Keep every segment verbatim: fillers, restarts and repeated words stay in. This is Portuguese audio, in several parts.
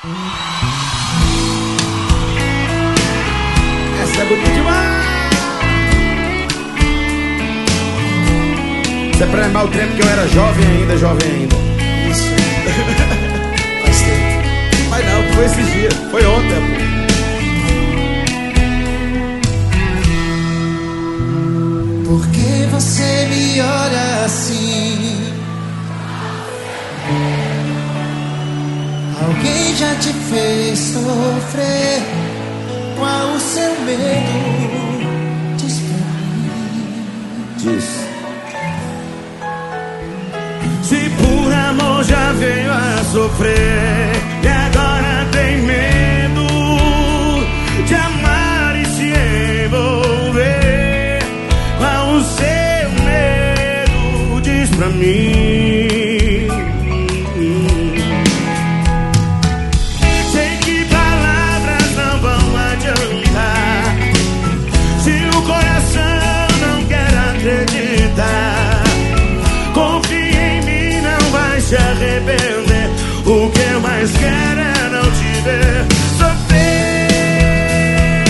Essa é bonita demais. Isso é pra lembrar o tempo que eu era jovem ainda, jovem ainda. Isso. Faz tempo. Mas não, foi esses dias. Foi ontem, pô. Por que você me olha assim? Alguém já te fez sofrer? Qual o seu medo? Diz pra mim. Diz. Se por amor já veio a sofrer e agora tem medo de amar e se envolver, qual o seu medo? Diz pra mim. Sei que palavras não vão adiantar se o coração não quer acreditar. Confie em mim, não vai se arrepender. O que eu mais quero é não te ver sofrer.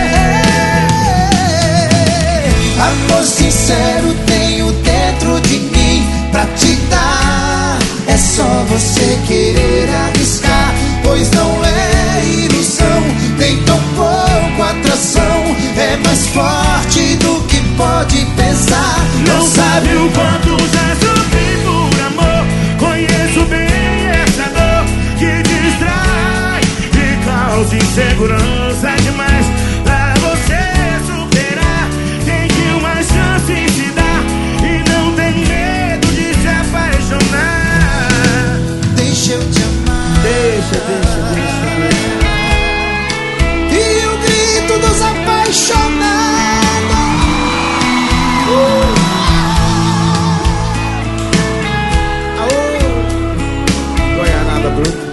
Amor sincero tenho dentro de mim pra te dar. É só você querer arriscar, pois não é ilusão. Tem tão pouco atração, é mais forte do que pode pensar. Não sabe o quanto já sofri por amor. Conheço bem essa dor que distrai e causa insegurança demais. Pra você superar, tem que uma chance se dar e não tem medo de se apaixonar. Deixa eu te amar. Deixa, deixa, deixa, deixa. E o grito dos apaixonados. Aô, Goianada bruta.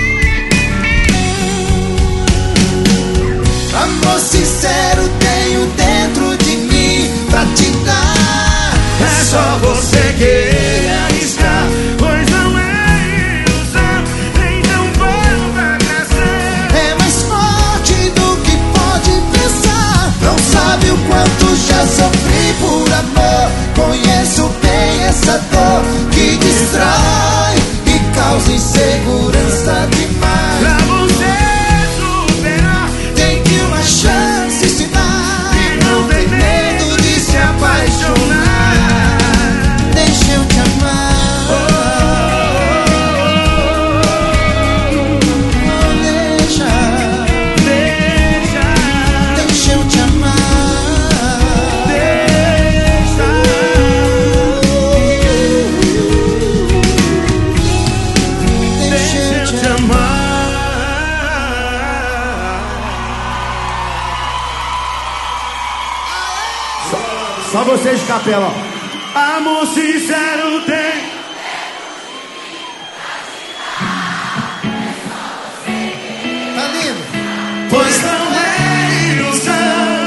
Amor sincero tenho dentro de mim pra te dar. É só você querer arriscar, pois não é ilusão, nem tão pouca atração. É mais forte do que pode pensar. Não sabe o quanto já sofri por amor. Conheço bem essa dor que distrai e causa insegurança demais. Pra você superar, Tem que uma chance se dar e não tem medo de se apaixonar. Deixa eu te amar. Oh, deixa. Deixa, Deixa eu te amar. deixa. Deixa eu te amar. amar. Só vocês de capela, ó. Amor sincero tem. Tá lindo? Pois não é ilusão.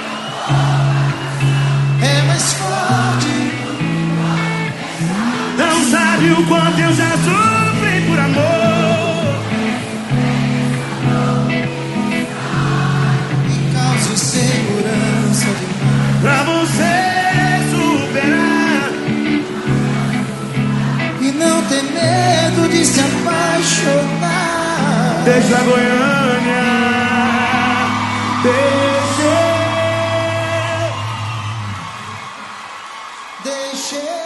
É mais forte. Não sabe o quanto eu já sofri por amor. E causa insegurança demais. Pra você superar, E não ter medo de se apaixonar. deixa a Goiânia. Deixa. Deixa